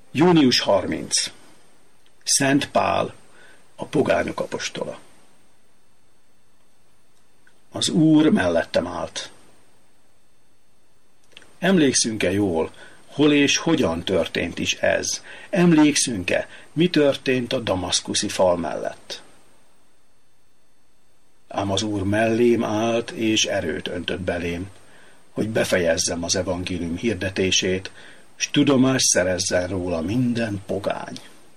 Június 30. Szent Pál, a pogányok apostola. Az Úr mellettem állt. Emlékszünk-e jól, hol és hogyan történt is ez? Emlékszünk-e, mi történt a damaszkuszi fal mellett? Ám az Úr mellém állt, és erőt öntött belém, hogy befejezzem az evangélium hirdetését, s tudomást szerezzen róla minden pogány.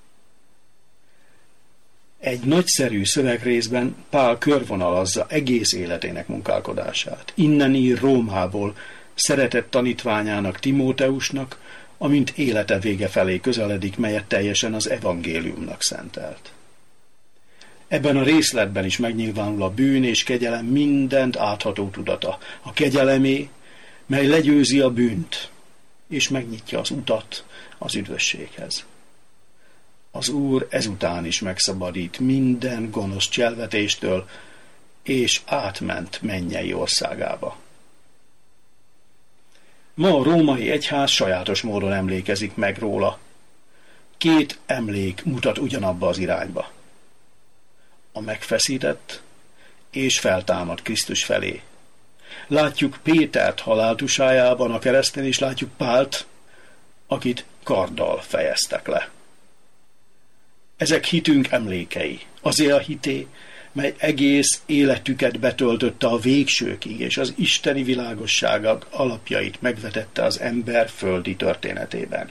Egy nagyszerű szövegrészben Pál körvonalazza egész életének munkálkodását. Innen ír Rómából szeretett tanítványának, Timóteusnak, amint élete vége felé közeledik, melyet teljesen az evangéliumnak szentelt. Ebben a részletben is megnyilvánul a bűn és kegyelem mindent átható tudata. A kegyelemé, mely legyőzi a bűnt, és megnyitja az utat az üdvösséghez. Az Úr ezután is megszabadít minden gonosz cselvetéstől, és átment mennyei országába. Ma a római egyház sajátos módon emlékezik meg róla. Két emlék mutat ugyanabba az irányba. A megfeszített és feltámadt Krisztus felé. Látjuk Pétert haláltusájában a kereszten, és látjuk Pált, akit karddal fejeztek le. Ezek hitünk emlékei, azé a hité, mely egész életüket betöltötte a végsőkig, és az isteni világosságok alapjait megvetette az ember földi történetében.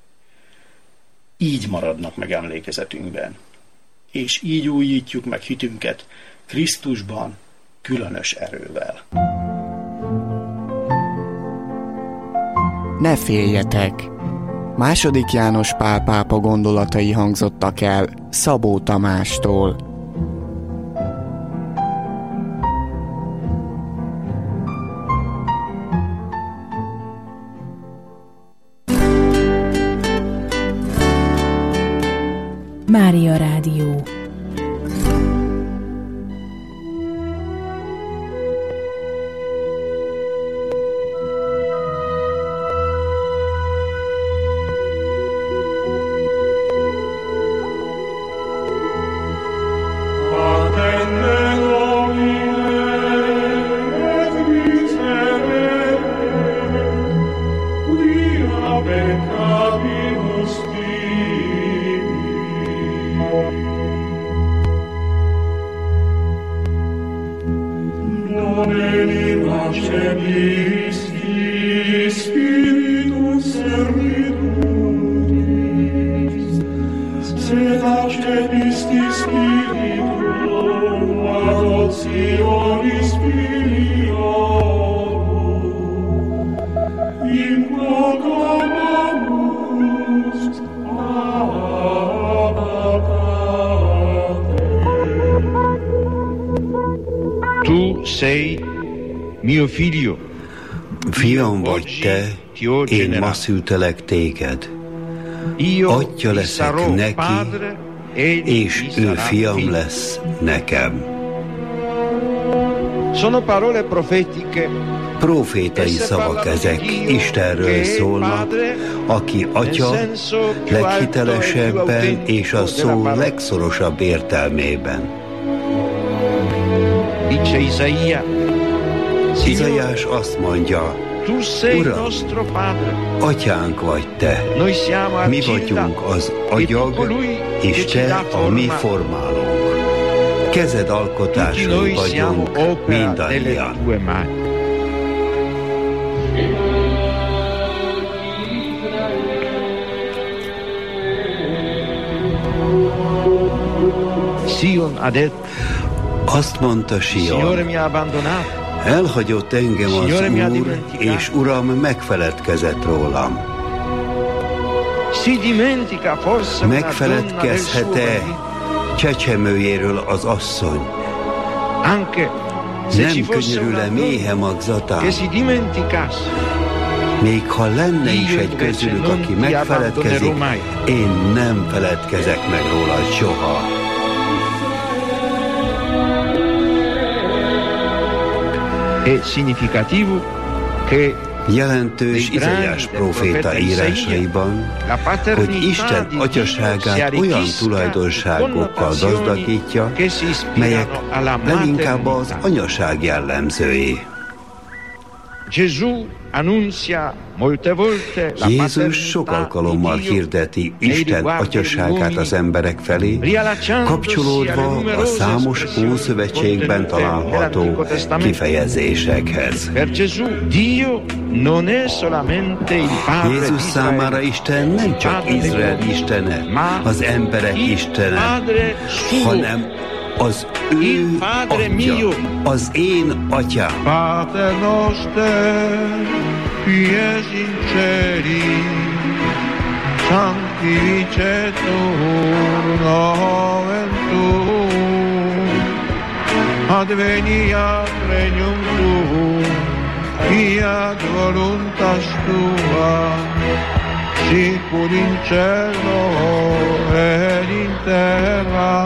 Így maradnak meg emlékezetünkben, és így újítjuk meg hitünket Krisztusban különös erővel. Ne féljetek! II. János Pál pápa gondolatai hangzottak el Szabó Tamástól. Mária Rádió. Tu sei mio figlio. Fiam vagy te, én ma szültelek téged. Atya leszek neki, és ő fiam lesz nekem. Sono parole profetiche. Profétai szavak ezek, Istenről szólnak, aki atya leghitelesebben és a szó legszorosabb értelmében. Izaiás azt mondja, Uram, atyánk vagy te, mi vagyunk az agyag, és te a mi formálónk. Kezed alkotásai vagyunk mindannyian. Azt mondta Sion, elhagyott engem az Úr, és Uram megfeledkezett rólam. Megfeledkezhet-e csecsemőjéről az asszony? Nem könyörül-e méhe magzatán? Még ha lenne is egy közülük, aki megfeledkezik, én nem feledkezek meg róla soha. È significativo che Jelentős Izaiás próféta írásaiban, hogy Isten atyaságát olyan tulajdonságokkal gazdagítja, melyek leginkább az anyaság jellemzői. Jézus sok alkalommal hirdeti Isten atyaságát az emberek felé, kapcsolódva a számos Ószövetségben található kifejezésekhez. Jézus számára Isten nem csak Izrael istene, az emberek istene, hanem az ő atya, az én atyám. Pater noster, qui es in celi, sanctificetur nomen tuum, adveniat regnum tuum, fiat voluntas tua, sicur in cielo et in terra.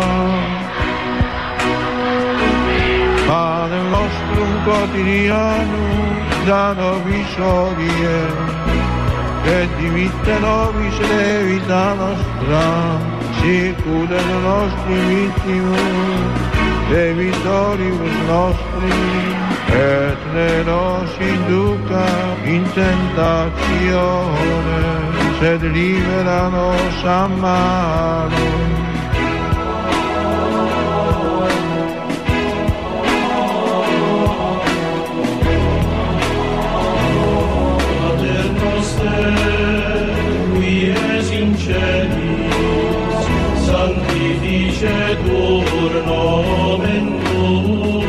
Panem nostrum quotidianum da nobis hodie, et dimitte nobis debita nostra, sicut et nostri vittimus debitoribus nostri, et ne nos induca in tentatione, sed libera nos a malo. Sanctificetur nomen tuum,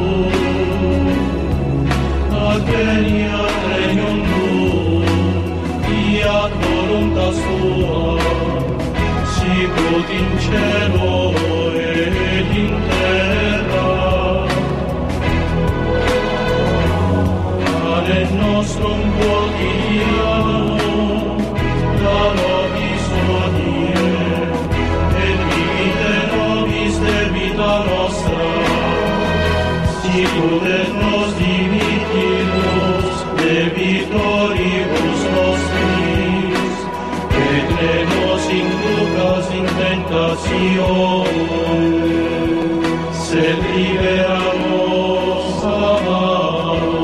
adveniat regnum tuum, fiat voluntas tua, sicut in cielo et in terra. Panem nostrum quotidianum da nobis hodie, debita nostra, sicut et nos dimittimus debitoribus nostris, et ne nos inducas in tentatione, sed libera nos a malo.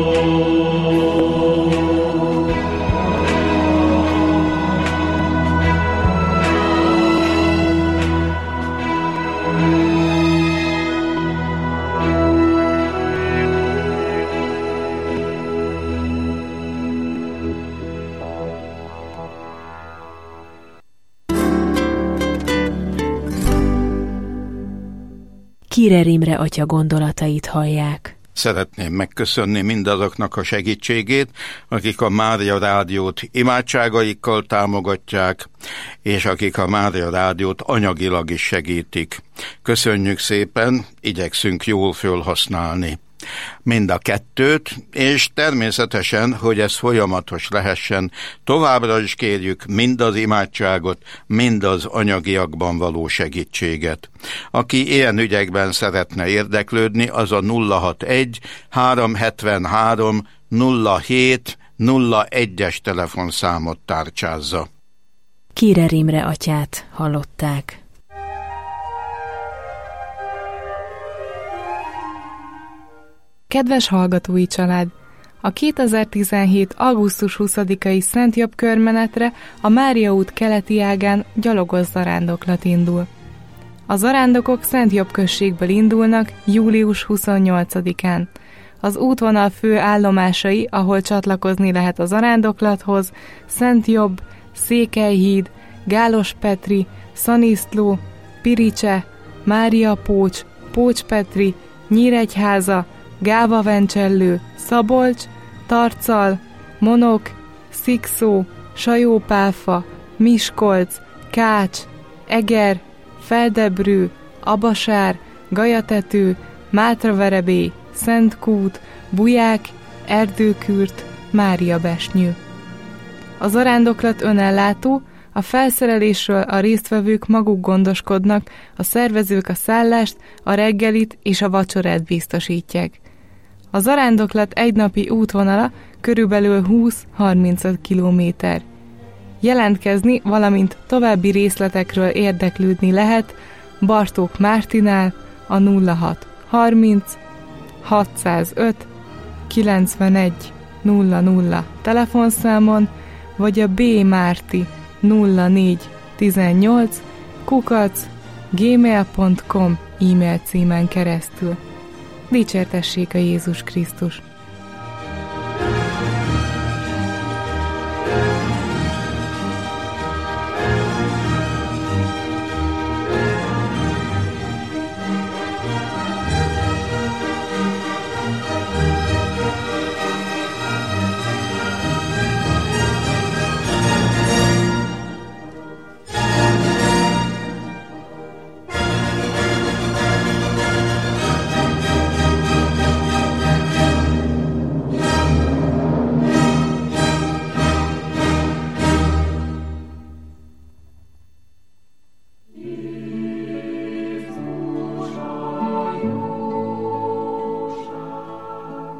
Kirer Imre atya gondolatait hallják. Szeretném megköszönni mindazoknak a segítségét, akik a Mária Rádiót imádságaikkal támogatják, és akik a Mária Rádiót anyagilag is segítik. Köszönjük szépen, igyekszünk jól fölhasználni mind a kettőt, és természetesen, hogy ez folyamatos lehessen, továbbra is kérjük mind az imádságot, mind az anyagiakban való segítséget. Aki ilyen ügyekben szeretne érdeklődni, az a 061 373 07 01-es telefonszámot tárcsázza. Kirer Imre atyát hallották. Kedves hallgatói család! A 2017. augusztus 20-ai Szent Jobb körmenetre a Mária út keleti ágán gyalogos zarándoklat indul. A zarándokok Szent Jobb községből indulnak július 28-án. Az útvonal fő állomásai, ahol csatlakozni lehet a zarándoklathoz, Szent Jobb, Székelyhíd, Gálos-Petri, Szanisztló, Piricse, Mária Pócs, Pócs-Petri, Nyíregyháza, Gáva-Vencsellő, Szabolcs, Tarcal, Monok, Szikszó, Sajópálfa, Miskolc, Kács, Eger, Feldebrő, Abasár, Gajatető, Mátraverebély, Szentkút, Buják, Erdőkürt, Máriabesnyő. A zarándoklat önellátó, a felszerelésről a résztvevők maguk gondoskodnak, a szervezők a szállást, a reggelit és a vacsorát biztosítják. A zarándoklat egynapi útvonala körülbelül 20-35 kilométer. Jelentkezni, valamint további részletekről érdeklődni lehet Bartók Mártinál a 06 30 605 91 00 telefonszámon, vagy a bmárti 04 18 @gmail.com e-mail címen keresztül. Dicsértessék a Jézus Krisztus!